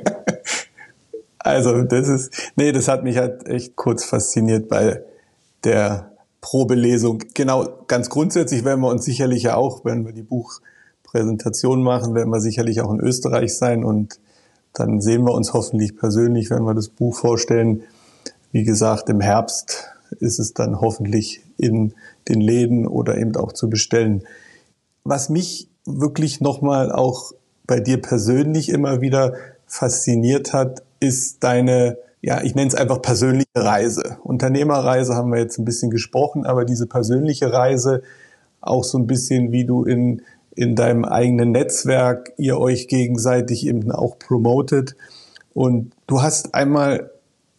Also, das ist, nee, das hat mich halt echt kurz fasziniert bei der Probelesung. Genau, ganz grundsätzlich werden wir uns sicherlich ja auch, wenn wir die Buchpräsentation machen, werden wir sicherlich auch in Österreich sein und dann sehen wir uns hoffentlich persönlich, wenn wir das Buch vorstellen. Wie gesagt, im Herbst ist es dann hoffentlich in den Läden oder eben auch zu bestellen. Was mich wirklich nochmal auch bei dir persönlich immer wieder fasziniert hat, ist deine, ja, ich nenne es einfach persönliche Reise. Unternehmerreise haben wir jetzt ein bisschen gesprochen, aber diese persönliche Reise, auch so ein bisschen, wie du in, in deinem eigenen Netzwerk, ihr euch gegenseitig eben auch promotet. Und du hast einmal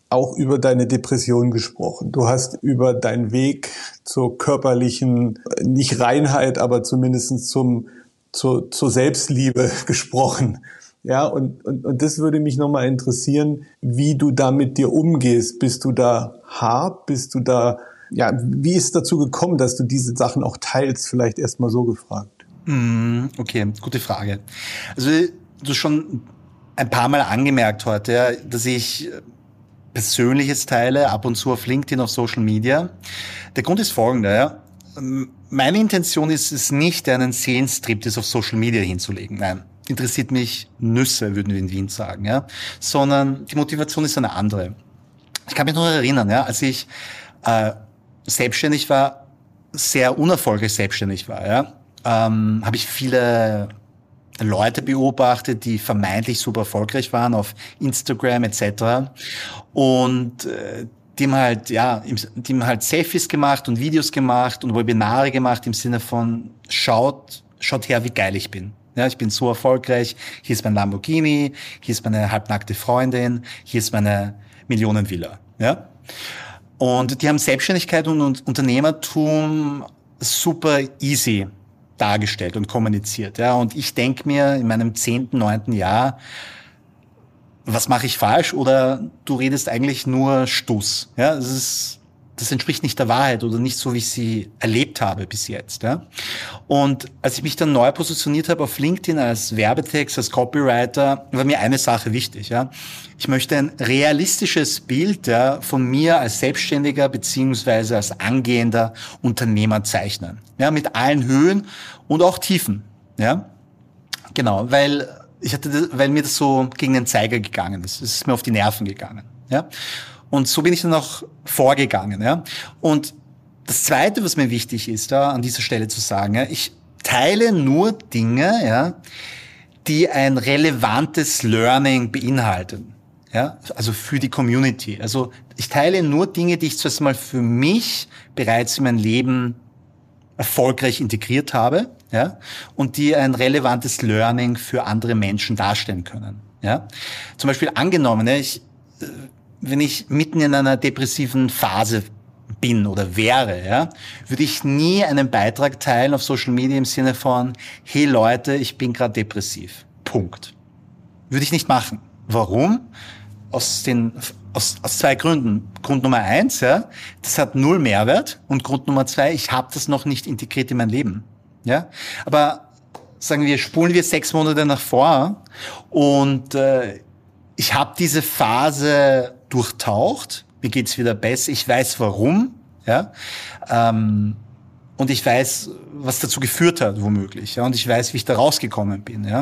auch über deine Depression gesprochen. Du hast über deinen Weg zur körperlichen, nicht Reinheit, aber zumindest zum, zur, zur Selbstliebe gesprochen. Ja, und, und, und das würde mich nochmal interessieren, wie du da mit dir umgehst. Bist du da hart? Bist du da, ja, wie ist es dazu gekommen, dass du diese Sachen auch teilst? Vielleicht erst mal so gefragt. Okay, gute Frage. Also, du hast schon ein paar Mal angemerkt heute, dass ich Persönliches teile, ab und zu auf LinkedIn, auf Social Media. Der Grund ist folgender, ja. Meine Intention ist es nicht, einen Seelenstriptease auf Social Media hinzulegen. Nein, interessiert mich Nüsse, würden wir in Wien sagen, ja. Sondern die Motivation ist eine andere. Ich kann mich noch erinnern, ja, als ich äh, selbstständig war, sehr unerfolgreich selbstständig war, ja, ähm, habe ich viele Leute beobachtet, die vermeintlich super erfolgreich waren auf Instagram et cetera. Und äh, die haben halt, ja, die haben halt Selfies gemacht und Videos gemacht und Webinare gemacht im Sinne von, schaut, schaut her, wie geil ich bin. Ja, ich bin so erfolgreich. Hier ist mein Lamborghini, hier ist meine halbnackte Freundin, hier ist meine Millionenvilla. Ja. Und die haben Selbstständigkeit und Unternehmertum super easy dargestellt und kommuniziert. Ja, und ich denke mir in meinem zehnten, neunten Jahr, was mache ich falsch? Oder du redest eigentlich nur Stuss. Ja, das ist, das entspricht nicht der Wahrheit oder nicht so, wie ich sie erlebt habe bis jetzt. Ja, und als ich mich dann neu positioniert habe auf LinkedIn als Werbetext, als Copywriter, war mir eine Sache wichtig. Ja, ich möchte ein realistisches Bild, ja, von mir als Selbstständiger beziehungsweise als angehender Unternehmer zeichnen. Ja, mit allen Höhen und auch Tiefen. Ja, genau, weil ich hatte, das, weil mir das so gegen den Zeiger gegangen ist. Es ist mir auf die Nerven gegangen. Ja, und so bin ich dann auch vorgegangen. Ja, und das Zweite, was mir wichtig ist, da an dieser Stelle zu sagen, ja, ich teile nur Dinge, ja, die ein relevantes Learning beinhalten. Ja, also für die Community. Also ich teile nur Dinge, die ich zuerst mal für mich bereits in mein Leben erfolgreich integriert habe, ja, und die ein relevantes Learning für andere Menschen darstellen können. Ja, zum Beispiel angenommen, ja, ich, wenn ich mitten in einer depressiven Phase bin oder wäre, ja, würde ich nie einen Beitrag teilen auf Social Media im Sinne von, hey Leute, ich bin gerade depressiv. Punkt. Würde ich nicht machen. Warum? Aus den, aus, aus zwei Gründen. Grund Nummer eins, ja, das hat null Mehrwert. Und Grund Nummer zwei, ich habe das noch nicht integriert in mein Leben. Ja, aber sagen wir, spulen wir sechs Monate nach vor und äh, ich habe diese Phase durchtaucht. Mir geht's wieder besser. Ich weiß warum. Ja, ähm, und ich weiß, was dazu geführt hat, womöglich. Ja, und ich weiß, wie ich da rausgekommen bin. Ja.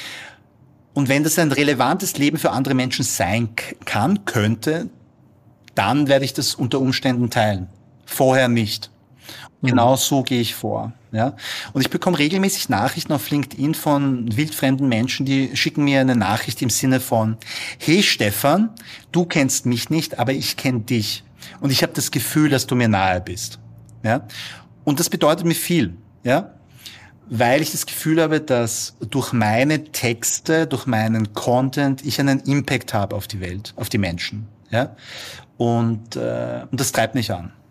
Und wenn das ein relevantes Leben für andere Menschen sein kann, könnte, dann werde ich das unter Umständen teilen. Vorher nicht. Genau so gehe ich vor. Ja. Und ich bekomme regelmäßig Nachrichten auf LinkedIn von wildfremden Menschen, die schicken mir eine Nachricht im Sinne von, hey Stefan, du kennst mich nicht, aber ich kenne dich. Und ich habe das Gefühl, dass du mir nahe bist. Ja. Und das bedeutet mir viel. Ja. Weil ich das Gefühl habe, dass durch meine Texte, durch meinen Content ich einen Impact habe auf die Welt, auf die Menschen. Ja? Und, äh, und das treibt mich an.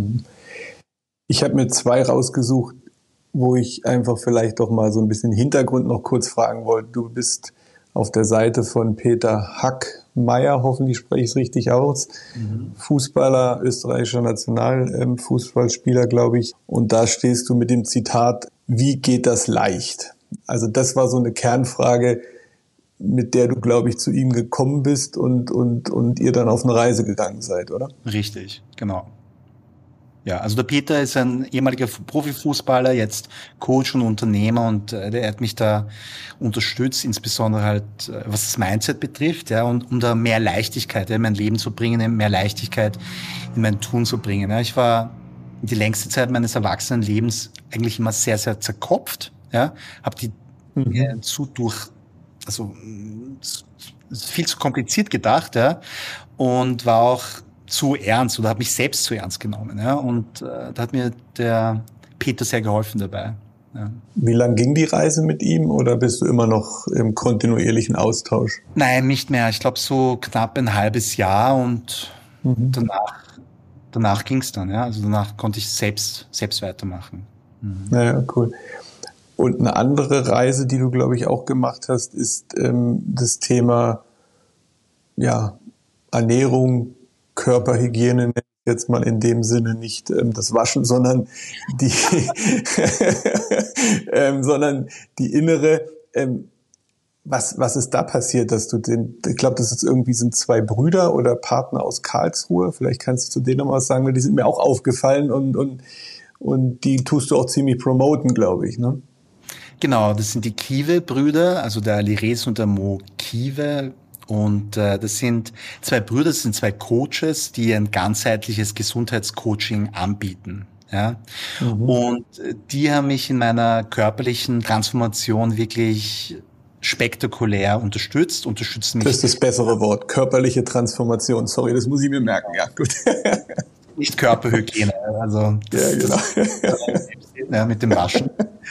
Ich habe mir zwei rausgesucht, wo ich einfach vielleicht doch mal so ein bisschen Hintergrund noch kurz fragen wollte. Du bist auf der Seite von Peter Hackmeier, hoffentlich spreche ich es richtig aus, mhm. Fußballer, österreichischer Nationalfußballspieler, glaube ich. Und da stehst du mit dem Zitat, wie geht das leicht? Also das war so eine Kernfrage, mit der du, glaube ich, zu ihm gekommen bist und, und, und ihr dann auf eine Reise gegangen seid, oder? Richtig, genau. Ja, also der Peter ist ein ehemaliger Profifußballer, jetzt Coach und Unternehmer und äh, der hat mich da unterstützt, insbesondere halt, äh, was das Mindset betrifft, ja, und um da mehr Leichtigkeit ja, in mein Leben zu bringen, mehr Leichtigkeit in mein Tun zu bringen. Ja. Ich war die längste Zeit meines Erwachsenenlebens eigentlich immer sehr, sehr zerkopft, ja, habe die mhm. äh, zu durch, also viel zu kompliziert gedacht, ja, und war auch zu ernst oder habe mich selbst zu ernst genommen. Ja? Und äh, da hat mir der Peter sehr geholfen dabei. Ja. Wie lang ging die Reise mit ihm oder bist du immer noch im kontinuierlichen Austausch? Nein, nicht mehr. Ich glaube so knapp ein halbes Jahr und Mhm. danach, danach ging es dann. Ja? Also danach konnte ich selbst, selbst weitermachen. Mhm. Naja, cool. Und eine andere Reise, die du, glaube ich, auch gemacht hast, ist ähm, das Thema ja, Ernährung, Körperhygiene, nenne ich jetzt mal in dem Sinne nicht ähm, das Waschen, sondern die, ähm, sondern die innere. Ähm, was, was ist da passiert, dass du den, ich glaube, das ist irgendwie sind zwei Brüder oder Partner aus Karlsruhe. Vielleicht kannst du zu denen noch was sagen, weil die sind mir auch aufgefallen und, und, und die tust du auch ziemlich promoten, glaube ich, ne? Genau, das sind die Kiwe-Brüder, also der Alireza und der Mo Kiwe. Und äh, das sind zwei Brüder, das sind zwei Coaches, die ein ganzheitliches Gesundheitscoaching anbieten. Ja? Mhm. Und äh, die haben mich in meiner körperlichen Transformation wirklich spektakulär unterstützt, unterstützen Das mich ist das bessere Wort, körperliche Transformation. Sorry, das muss ich mir merken, ja, gut. nicht Körperhygiene, also Ja, das, genau. das ja, mit dem Waschen.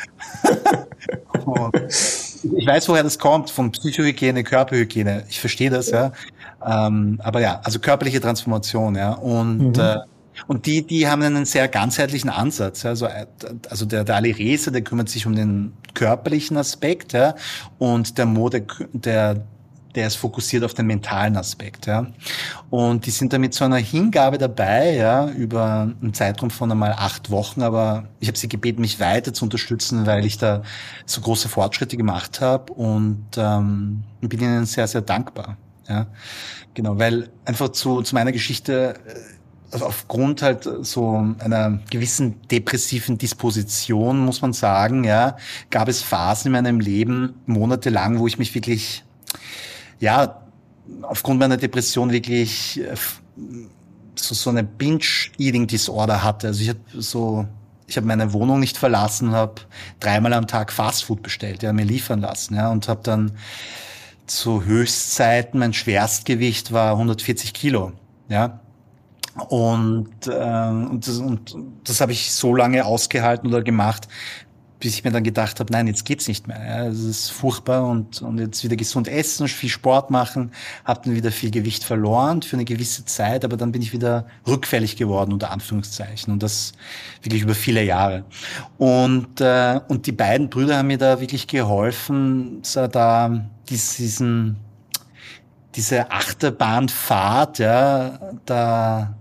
Und ich weiß, woher das kommt, von Psychohygiene, Körperhygiene. Ich verstehe das, ja. Ähm, aber ja, also körperliche Transformation, ja. Und äh, Mhm. und die, die haben einen sehr ganzheitlichen Ansatz. Ja. Also, äh, also der, der Alireza, der kümmert sich um den körperlichen Aspekt, ja. Und der Mo, der, der der ist fokussiert auf den mentalen Aspekt, ja. Und die sind da mit so einer Hingabe dabei, ja, über einen Zeitraum von einmal acht Wochen. Aber ich habe sie gebeten, mich weiter zu unterstützen, weil ich da so große Fortschritte gemacht habe und ähm, bin ihnen sehr, sehr dankbar. Ja, genau, weil einfach zu, zu meiner Geschichte, also aufgrund halt so einer gewissen depressiven Disposition, muss man sagen, ja, gab es Phasen in meinem Leben, monatelang, wo ich mich wirklich, ja, aufgrund meiner Depression wirklich äh, so, so eine Binge-Eating-Disorder hatte. Also ich habe so, ich habe meine Wohnung nicht verlassen, habe dreimal am Tag Fastfood bestellt, ja, mir liefern lassen, ja, und habe dann zu Höchstzeiten, mein Schwerstgewicht war hundertvierzig Kilo, ja. Und, äh, und, das, und das habe ich so lange ausgehalten oder gemacht, bis ich mir dann gedacht habe, nein, jetzt geht's nicht mehr. Ja, es ist furchtbar und, und jetzt wieder gesund essen, viel Sport machen, habe dann wieder viel Gewicht verloren für eine gewisse Zeit, aber dann bin ich wieder rückfällig geworden, unter Anführungszeichen. Und das wirklich über viele Jahre. Und, äh, und die beiden Brüder haben mir da wirklich geholfen, so da diesen, diese Achterbahnfahrt, ja, da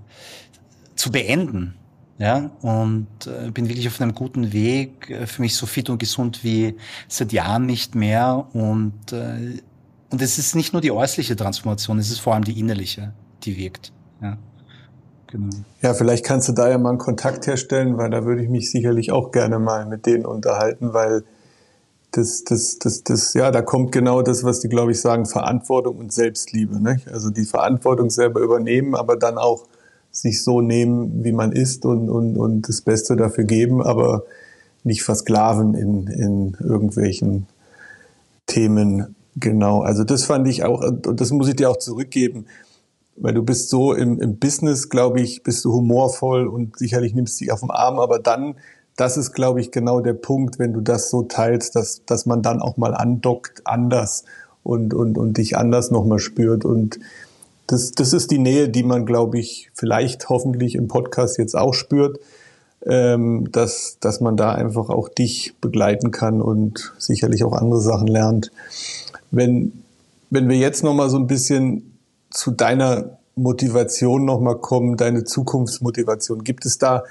zu beenden. Ja, und äh, bin wirklich auf einem guten Weg, äh, für mich so fit und gesund wie seit Jahren nicht mehr. Und, äh, und es ist nicht nur die äußerliche Transformation, es ist vor allem die innerliche, die wirkt. Ja, genau. Ja, vielleicht kannst du da ja mal einen Kontakt herstellen, weil da würde ich mich sicherlich auch gerne mal mit denen unterhalten, weil das, das, das, das, ja, da kommt genau das, was die, glaube ich, sagen, Verantwortung und Selbstliebe, ne? Also die Verantwortung selber übernehmen, aber dann auch sich so nehmen, wie man ist und, und, und das Beste dafür geben, aber nicht versklaven in, in irgendwelchen Themen. Genau. Also das fand ich auch, und das muss ich dir auch zurückgeben, weil du bist so im, im Business, glaube ich, bist du humorvoll und sicherlich nimmst dich auf den Arm, aber dann, das ist, glaube ich, genau der Punkt, wenn du das so teilst, dass, dass man dann auch mal andockt anders und, und, und dich anders nochmal spürt. Und das, das ist die Nähe, die man, glaube ich, vielleicht hoffentlich im Podcast jetzt auch spürt, ähm, dass, dass man da einfach auch dich begleiten kann und sicherlich auch andere Sachen lernt. Wenn, wenn wir jetzt nochmal so ein bisschen zu deiner Motivation nochmal kommen, deine Zukunftsmotivation, gibt es da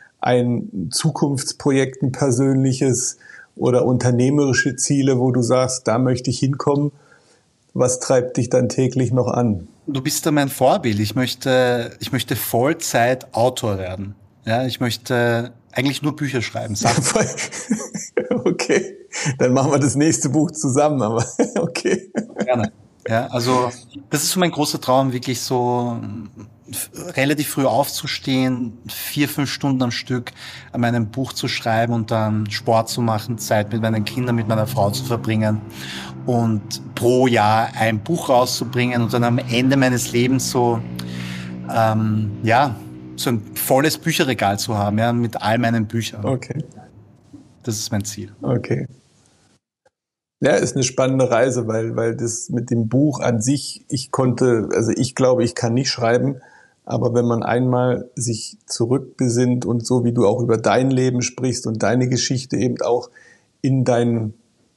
ein Zukunftsprojekt, ein persönliches oder unternehmerische Ziele, wo du sagst, da möchte ich hinkommen? Was treibt dich dann täglich noch an? Du bist da mein Vorbild. Ich möchte, ich möchte Vollzeit Autor werden. Ja, ich möchte eigentlich nur Bücher schreiben. Okay, dann machen wir das nächste Buch zusammen, aber okay. Gerne. Ja, also das ist so mein großer Traum, wirklich so relativ früh aufzustehen, vier, fünf Stunden am Stück an meinem Buch zu schreiben und dann Sport zu machen, Zeit mit meinen Kindern, mit meiner Frau zu verbringen und pro Jahr ein Buch rauszubringen und dann am Ende meines Lebens so, ähm, ja, so ein volles Bücherregal zu haben, ja, mit all meinen Büchern. Okay. Das ist mein Ziel. Okay. Ja, ist eine spannende Reise, weil, weil das mit dem Buch an sich, ich konnte, also ich glaube, ich kann nicht schreiben, aber wenn man einmal sich zurückbesinnt und so wie du auch über dein Leben sprichst und deine Geschichte eben auch in dein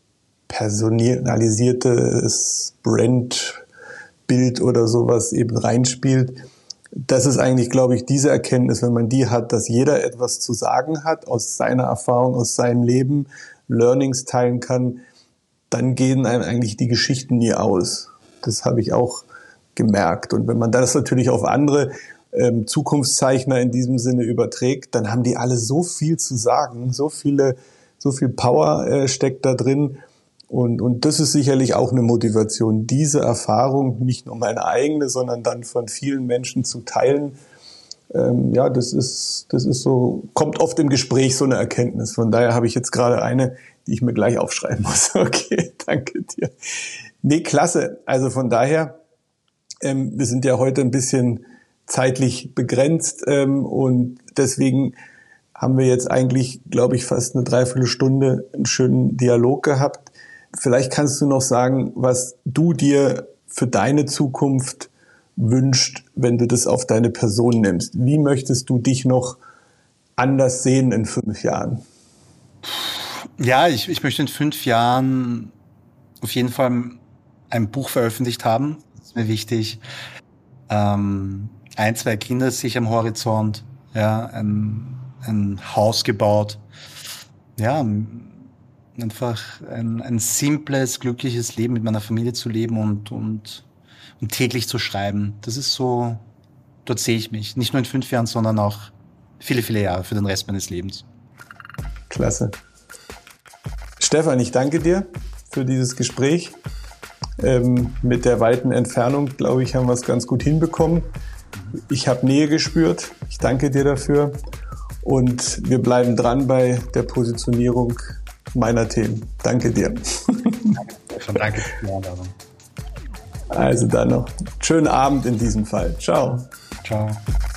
personalisiertes Brandbild oder sowas eben reinspielt, das ist eigentlich, glaube ich, diese Erkenntnis, wenn man die hat, dass jeder etwas zu sagen hat aus seiner Erfahrung, aus seinem Leben, Learnings teilen kann, dann gehen einem eigentlich die Geschichten nie aus. Das habe ich auch gemerkt. Und wenn man das natürlich auf andere ähm, Zukunftszeichner in diesem Sinne überträgt, dann haben die alle so viel zu sagen, so viele, so viel Power äh, steckt da drin. Und, und das ist sicherlich auch eine Motivation, diese Erfahrung, nicht nur meine eigene, sondern dann von vielen Menschen zu teilen. Ähm, ja, das ist, das ist so, kommt oft im Gespräch so eine Erkenntnis. Von daher habe ich jetzt gerade eine, die ich mir gleich aufschreiben muss. Okay, danke dir. Nee, klasse. Also von daher, ähm, wir sind ja heute ein bisschen zeitlich begrenzt ähm, und deswegen haben wir jetzt eigentlich, glaube ich, fast eine Dreiviertelstunde einen schönen Dialog gehabt. Vielleicht kannst du noch sagen, was du dir für deine Zukunft wünscht, wenn du das auf deine Person nimmst. Wie möchtest du dich noch anders sehen in fünf Jahren? Ja, ich, ich möchte in fünf Jahren auf jeden Fall ein Buch veröffentlicht haben. Das ist mir wichtig. Ähm, ein, zwei Kinder sich am Horizont, ja, ein, ein Haus gebaut. Ja, einfach ein, ein simples, glückliches Leben mit meiner Familie zu leben und, und, und täglich zu schreiben. Das ist so, dort sehe ich mich. Nicht nur in fünf Jahren, sondern auch viele, viele Jahre für den Rest meines Lebens. Klasse. Stefan, ich danke dir für dieses Gespräch. Ähm, mit der weiten Entfernung, glaube ich, haben wir es ganz gut hinbekommen. Ich habe Nähe gespürt. Ich danke dir dafür. Und wir bleiben dran bei der Positionierung meiner Themen. Danke dir. Danke für die Einladung. Also dann noch schönen Abend in diesem Fall. Ciao. Ciao.